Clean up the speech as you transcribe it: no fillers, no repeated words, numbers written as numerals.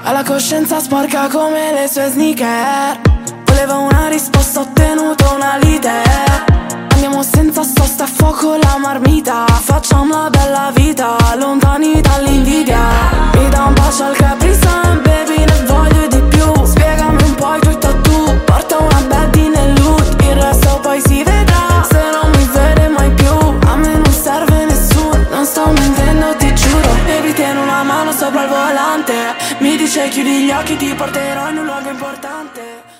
Ha la coscienza sporca come le sue sneaker. Voleva una risposta, ho ottenuto una lite. Andiamo senza sosta, a fuoco la marmita. Facciamo la bella vita, lontani dall'invidia. Mi dà un bacio al Capri Sun, baby, ne voglio di più. Spiegami un po' i tuoi tattoo, porta una baddie nel loot. Il resto poi si vedrà, se non mi vede mai più. A me non serve nessuno, non sto mentendo, ti giuro. Baby, tieni una mano sopra il volante. Mi dice chiudi gli occhi, ti porterò in un luogo importante.